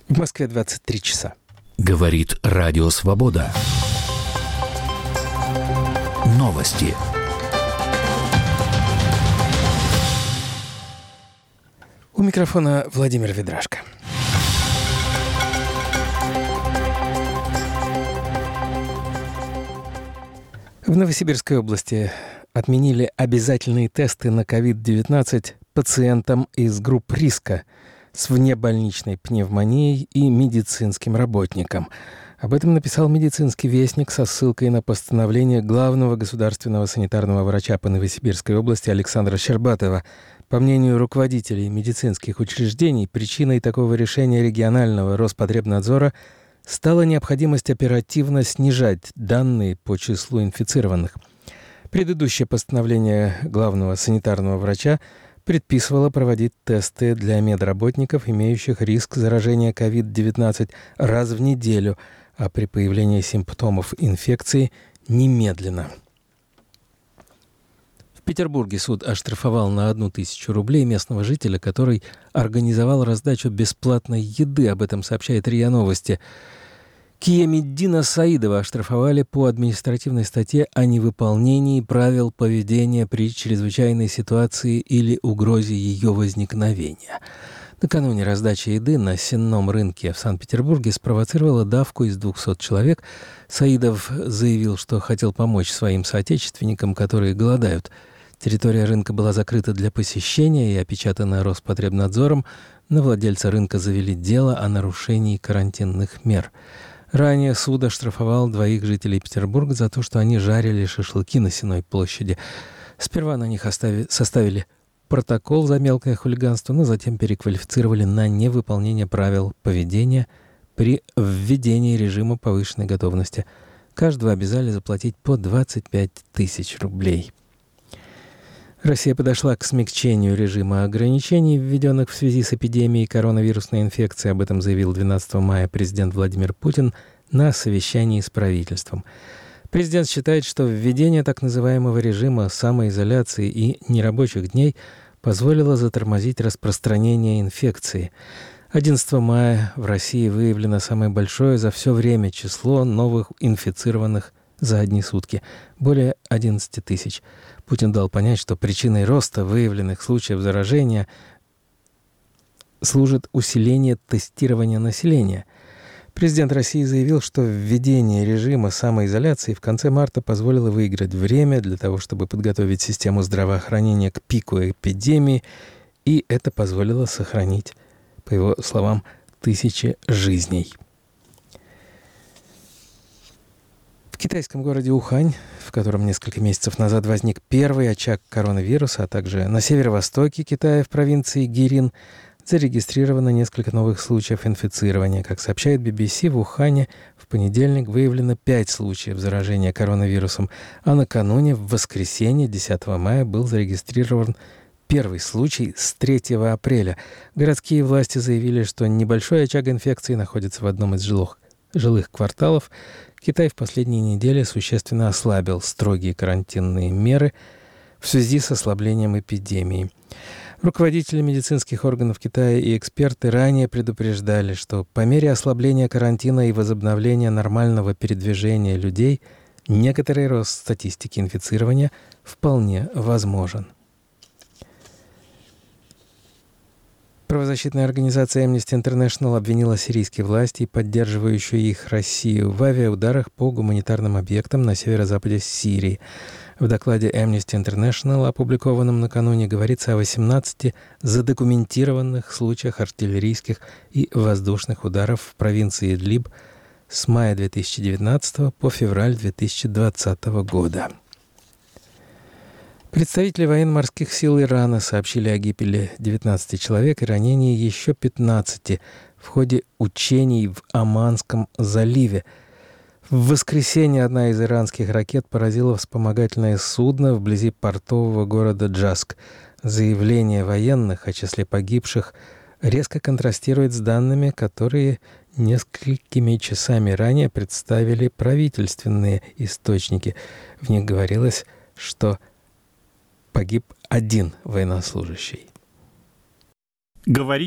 В Москве 23 часа. Говорит Радио Свобода. Новости. У микрофона Владимир Ведрашко. В Новосибирской области отменили обязательные тесты на COVID-19 пациентам из групп риска с внебольничной пневмонией и медицинским работникам. Об этом написал «Медицинский вестник» со ссылкой на постановление главного государственного санитарного врача по Новосибирской области Александра Щербатова. По мнению руководителей медицинских учреждений, причиной такого решения регионального Роспотребнадзора стала необходимость оперативно снижать данные по числу инфицированных. Предыдущее постановление главного санитарного врача предписывало проводить тесты для медработников, имеющих риск заражения COVID-19, раз в неделю, а при появлении симптомов инфекции – немедленно. В Петербурге суд оштрафовал на 1000 рублей местного жителя, который организовал раздачу бесплатной еды. Об этом сообщает РИА Новости. Киямиддина Саидова оштрафовали по административной статье о невыполнении правил поведения при чрезвычайной ситуации или угрозе ее возникновения. Накануне раздача еды на сенном рынке в Санкт-Петербурге спровоцировала давку из 200 человек. Саидов заявил, что хотел помочь своим соотечественникам, которые голодают. Территория рынка была закрыта для посещения и опечатана Роспотребнадзором. На владельца рынка завели дело о нарушении карантинных мер. Ранее суд оштрафовал 2 жителей Петербурга за то, что они жарили шашлыки на Сенной площади. Сперва на них составили протокол за мелкое хулиганство, но затем переквалифицировали на невыполнение правил поведения при введении режима повышенной готовности. Каждого обязали заплатить по 25 тысяч рублей. Россия подошла к смягчению режима ограничений, введенных в связи с эпидемией коронавирусной инфекции. Об этом заявил 12 мая президент Владимир Путин на совещании с правительством. Президент считает, что введение так называемого режима самоизоляции и нерабочих дней позволило затормозить распространение инфекции. 11 мая в России выявлено самое большое за все время число новых инфицированных за одни сутки – более 11 тысяч. Путин дал понять, что причиной роста выявленных случаев заражения служит усиление тестирования населения. Президент России заявил, что введение режима самоизоляции в конце марта позволило выиграть время для того, чтобы подготовить систему здравоохранения к пику эпидемии, и это позволило сохранить, по его словам, тысячи жизней. В китайском городе Ухань, в котором несколько месяцев назад возник первый очаг коронавируса, а также на северо-востоке Китая в провинции Гирин, зарегистрировано несколько новых случаев инфицирования. Как сообщает BBC, в Ухане в понедельник выявлено 5 случаев заражения коронавирусом, а накануне, в воскресенье, 10 мая, был зарегистрирован первый случай с 3 апреля. Городские власти заявили, что небольшой очаг инфекции находится в одном из жилых кварталов. Китай в последние недели существенно ослабил строгие карантинные меры в связи с ослаблением эпидемии. Руководители медицинских органов Китая и эксперты ранее предупреждали, что по мере ослабления карантина и возобновления нормального передвижения людей некоторый рост статистики инфицирования вполне возможен. Правозащитная организация Amnesty International обвинила сирийские власти и поддерживающую их Россию в авиаударах по гуманитарным объектам на северо-западе Сирии. В докладе Amnesty International, опубликованном накануне, говорится о 18 задокументированных случаях артиллерийских и воздушных ударов в провинции Идлиб с мая 2019 по февраль 2020 года. Представители военно-морских сил Ирана сообщили о гибели 19 человек и ранении еще 15 в ходе учений в Оманском заливе. В воскресенье одна из иранских ракет поразила вспомогательное судно вблизи портового города Джаск. Заявление военных о числе погибших резко контрастирует с данными, которые несколькими часами ранее представили правительственные источники. В них говорилось, что погиб один военнослужащий. Говорит